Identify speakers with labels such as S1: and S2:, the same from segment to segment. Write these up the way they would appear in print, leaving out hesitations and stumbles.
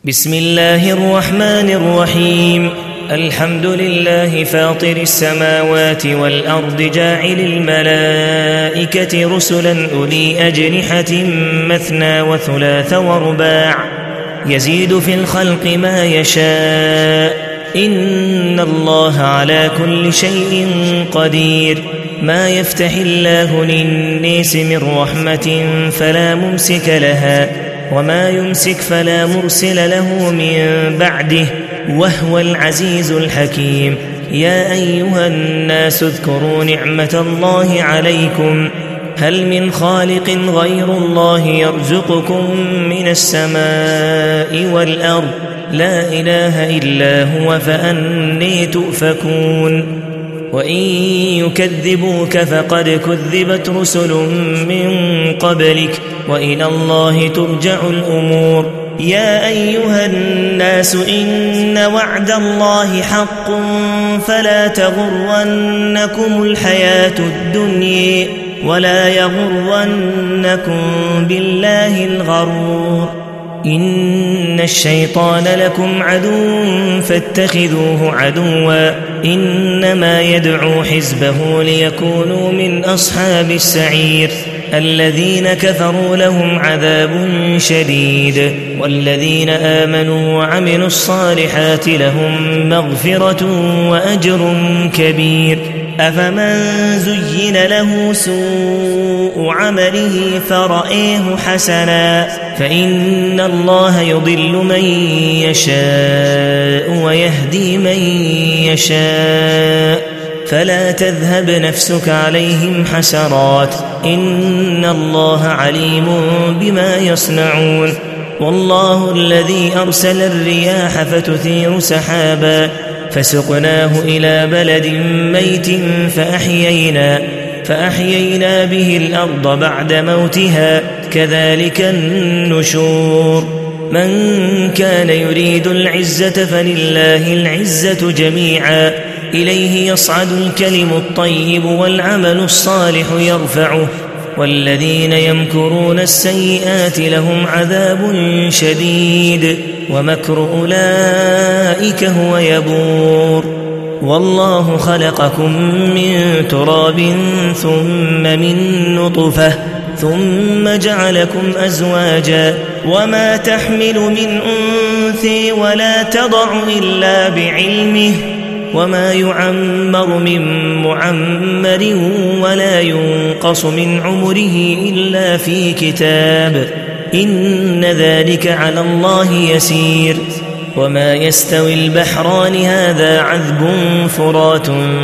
S1: بسم الله الرحمن الرحيم. الحمد لله فاطر السماوات والأرض جاعل الملائكة رسلا أولي أجنحة مثنى وثلاث ورباع يزيد في الخلق ما يشاء إن الله على كل شيء قدير. ما يفتح الله للناس من رحمة فلا ممسك لها وما يمسك فلا مرسل له من بعده وهو العزيز الحكيم. يا أيها الناس اذكروا نعمة الله عليكم هل من خالق غير الله يرزقكم من السماء والأرض لا إله إلا هو فأني تؤفكون. وإن يكذبوك فقد كذبت رسل من قبلك وإلى الله ترجع الأمور. يا أيها الناس إن وعد الله حق فلا تغرنكم الحياة الدنيا ولا يغرنكم بالله الغرور. إن الشيطان لكم عدو فاتخذوه عدوا إنما يدعو حزبه ليكونوا من أصحاب السعير. الذين كفروا لهم عذاب شديد والذين آمنوا وعملوا الصالحات لهم مغفرة وأجر كبير. أفمن زين له سوء عمله فرأيه حسنا فإن الله يضل من يشاء ويهدي من يشاء فلا تذهب نفسك عليهم حسرات إن الله عليم بما يصنعون. والله الذي أرسل الرياح فتثير سحابا فسقناه إلى بلد ميت فأحيينا به الأرض بعد موتها كذلك النشور. من كان يريد العزة فلله العزة جميعا إليه يصعد الكلم الطيب والعمل الصالح يرفعه والذين يمكرون السيئات لهم عذاب شديد ومكر أولئك هو يبور. والله خلقكم من تراب ثم من نطفة ثم جعلكم أزواجا وما تحمل من أنثى ولا تضع إلا بعلمه وما يعمر من معمر ولا ينقص من عمره إلا في كتاب إن ذلك على الله يسير. وما يستوي البحران هذا عذب فرات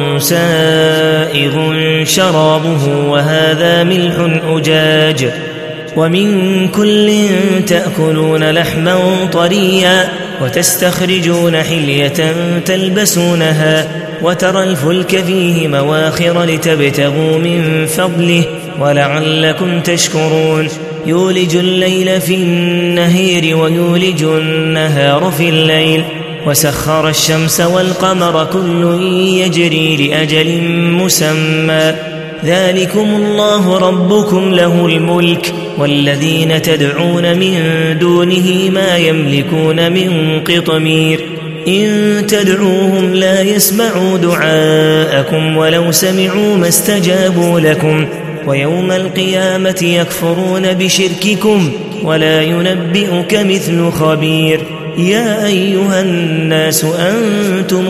S1: سائغ شرابه وهذا ملح أجاج ومن كل تأكلون لحما طريا وتستخرجون حلية تلبسونها وترى الفلك فيه مواخر لتبتغوا من فضله ولعلكم تشكرون. يولج الليل في النهار ويولج النهار في الليل وسخر الشمس والقمر كل يجري لأجل مسمى ذلكم الله ربكم له الملك والذين تدعون من دونه ما يملكون من قطمير. إن تدعوهم لا يسمعوا دعاءكم ولو سمعوا ما استجابوا لكم ويوم القيامة يكفرون بشرككم ولا ينبئك مثل خبير. يا أيها الناس أنتم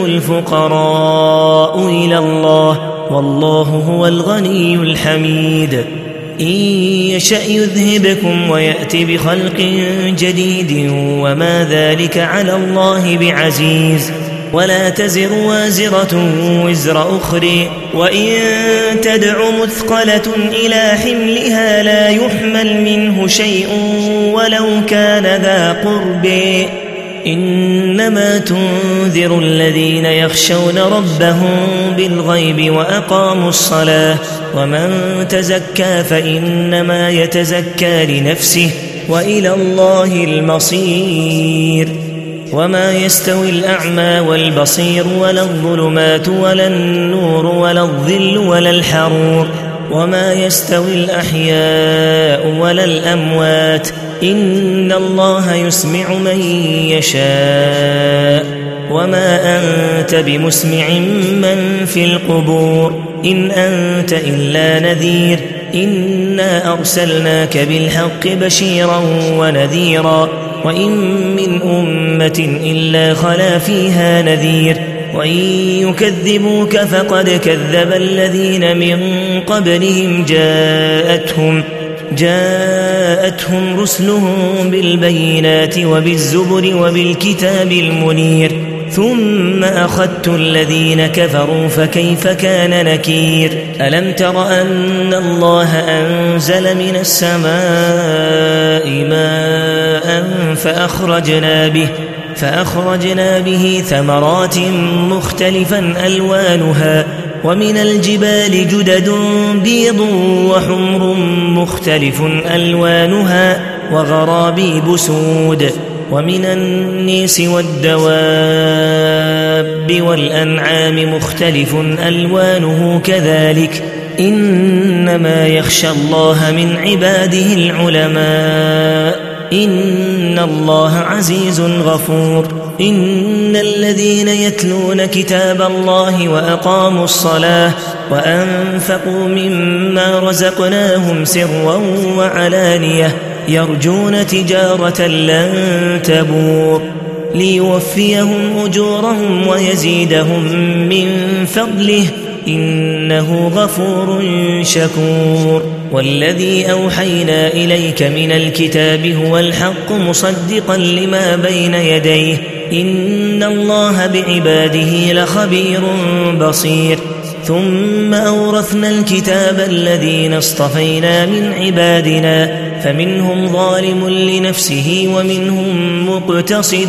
S1: الفقراء إلى الله والله هو الغني الحميد. إن يشأ يذهبكم ويأتي بخلق جديد وما ذلك على الله بعزيز. ولا تزر وازرة وزر أخرى وإن تدع مثقلة إلى حملها لا يحمل منه شيء ولو كان ذا قرب إنما تنذر الذين يخشون ربهم بالغيب وأقاموا الصلاة ومن تزكى فإنما يتزكى لنفسه وإلى الله المصير. وما يستوي الأعمى والبصير ولا الظلمات ولا النور ولا الظل ولا الحرور وما يستوي الأحياء ولا الأموات إن الله يسمع من يشاء وما أنت بمسمع من في القبور إن أنت إلا نذير إنا أرسلناك بالحق بشيرا ونذيرا وإن من أمة إلا خلا فيها نذير وإن يكذبوك فقد كذب الذين من قبلهم جاءتهم رسلهم بالبينات وبالزبر وبالكتاب المنير ثم أخذت الذين كفروا فكيف كان نكير ألم تر أن الله أنزل من السماء ماء فأخرجنا به ثمرات مختلفا ألوانها ومن الجبال جدد بيض وحمر مختلف ألوانها وغرابيب سود ومن الناس والدواب والأنعام مختلف ألوانه كذلك إنما يخشى الله من عباده العلماء إن الله عزيز غفور إن الذين يتلون كتاب الله وأقاموا الصلاة وأنفقوا مما رزقناهم سرا وعلانية يرجون تجارة لن تبور ليوفيهم أجورهم ويزيدهم من فضله إنه غفور شكور والذي أوحينا إليك من الكتاب هو الحق مصدقا لما بين يديه إن الله بعباده لخبير بصير ثم أورثنا الكتاب الذين اصطفينا من عبادنا فمنهم ظالم لنفسه ومنهم مقتصد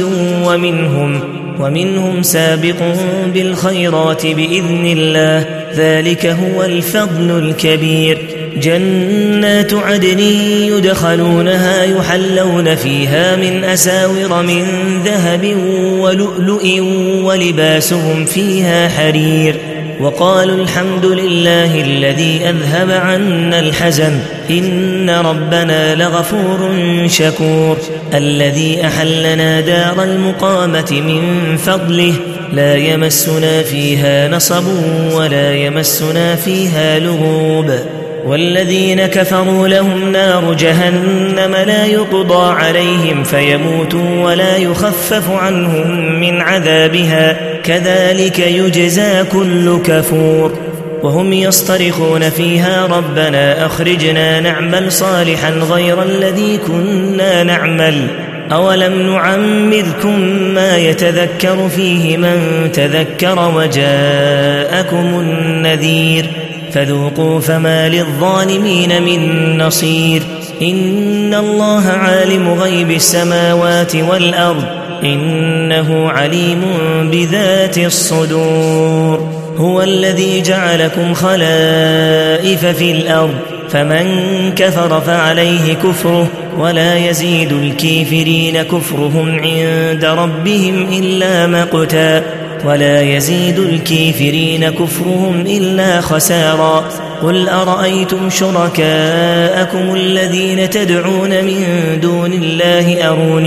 S1: ومنهم سابق بالخيرات بإذن الله ذلك هو الفضل الكبير جنات عدن يدخلونها يحلون فيها من أساور من ذهب ولؤلؤ ولباسهم فيها حرير وقالوا الحمد لله الذي أذهب عنا الحزن إن ربنا لغفور شكور الذي أحلنا دار المقامة من فضله لا يمسنا فيها نصب ولا يمسنا فيها لغوب والذين كفروا لهم نار جهنم لا يقضى عليهم فيموتوا ولا يخفف عنهم من عذابها كذلك يجزى كل كفور وهم يصطرخون فيها ربنا أخرجنا نعمل صالحا غير الذي كنا نعمل أولم نعمركم ما يتذكر فيه من تذكر وجاءكم النذير فذوقوا فما للظالمين من نصير إن الله عالم غيب السماوات والأرض إنه عليم بذات الصدور هو الذي جعلكم خلائف في الأرض فمن كفر فعليه كفره ولا يزيد الكافرين كفرهم عند ربهم إلا مقتا ولا يزيد الكافرين كفرهم إلا خسارا قل أرأيتم شركاءكم الذين تدعون من دون الله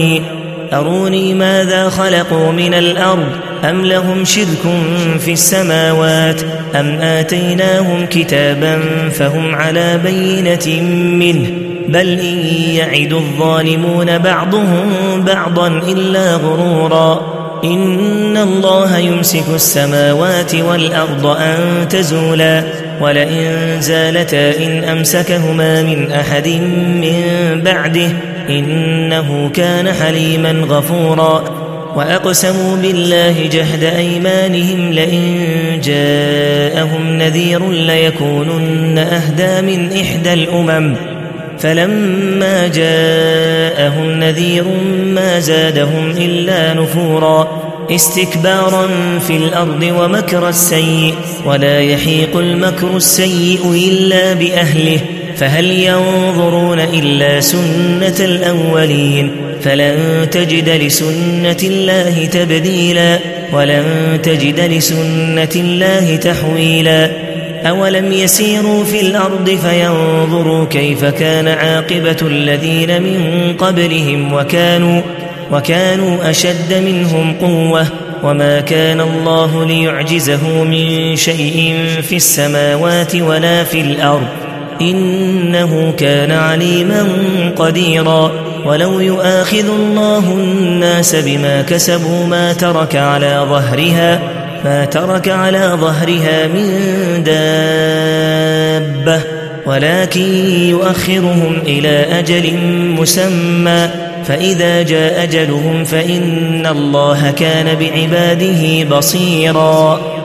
S1: أروني ماذا خلقوا من الأرض أم لهم شرك في السماوات أم آتيناهم كتابا فهم على بينة منه بل إن يعد الظالمون بعضهم بعضا إلا غرورا إن الله يمسك السماوات والأرض أن تزولا ولئن زالتا إن أمسكهما من أحد من بعده إنه كان حليما غفورا وأقسموا بالله جهد أيمانهم لئن جاءهم نذير ليكونن أهدى من إحدى الأمم فلما جاءهم نذير ما زادهم إلا نفورا استكبارا في الأرض ومكر السيء ولا يحيق المكر السيء إلا بأهله فهل ينظرون إلا سنة الأولين فلن تجد لسنة الله تبديلا ولن تجد لسنة الله تحويلا أولم يسيروا في الأرض فينظروا كيف كان عاقبة الذين من قبلهم وكانوا أشد منهم قوة وما كان الله ليعجزه من شيء في السماوات ولا في الأرض إنه كان عليما قديرا ولو يؤاخذ الله الناس بما كسبوا ما ترك على ظهرها من دابة ولكن يؤخرهم إلى أجل مسمى فإذا جاء أجلهم فإن الله كان بعباده بصيرا